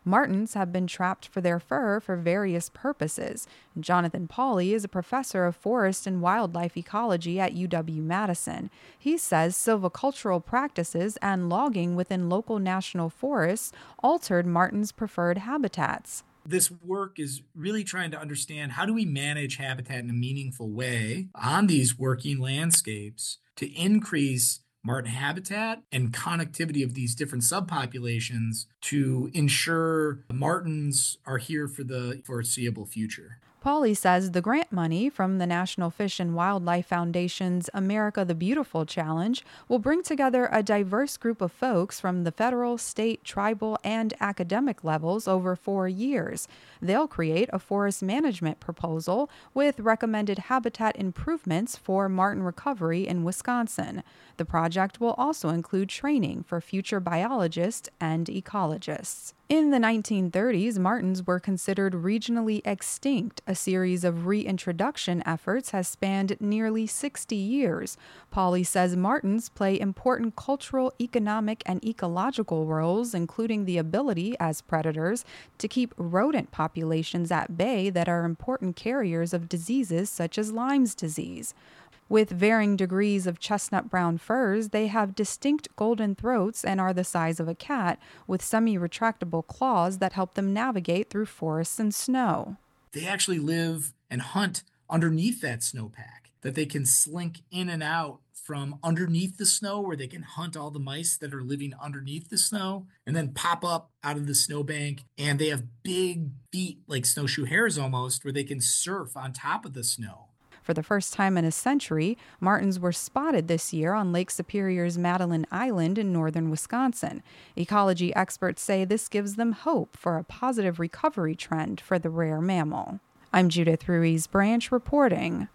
Martens have been trapped for their fur for various purposes. Jonathan Pauly is a professor of forest and wildlife ecology at UW-Madison. He says silvicultural practices and logging within local national forests altered martens' preferred habitats. This work is really trying to understand how do we manage habitat in a meaningful way on these working landscapes to increase marten habitat and connectivity of these different subpopulations to ensure martens are here for the foreseeable future. Pauly says the grant money from the National Fish and Wildlife Foundation's America the Beautiful Challenge will bring together a diverse group of folks from the federal, state, tribal, and academic levels over 4 years. They'll create a forest management proposal with recommended habitat improvements for marten recovery in Wisconsin. The project will also include training for future biologists and ecologists. In the 1930s, martens were considered regionally extinct. A series of reintroduction efforts has spanned nearly 60 years. Pauly says martens play important cultural, economic, and ecological roles, including the ability, as predators, to keep rodent populations at bay that are important carriers of diseases such as Lyme's disease. With varying degrees of chestnut brown furs, they have distinct golden throats and are the size of a cat, with semi-retractable claws that help them navigate through forests and snow. They actually live and hunt underneath that snowpack, that they can slink in and out from underneath the snow where they can hunt all the mice that are living underneath the snow and then pop up out of the snowbank. And they have big feet like snowshoe hares almost where they can surf on top of the snow. For the first time in a century, martens were spotted this year on Lake Superior's Madeline Island in northern Wisconsin. Ecology experts say this gives them hope for a positive recovery trend for the rare mammal. I'm Judith Ruiz Branch reporting.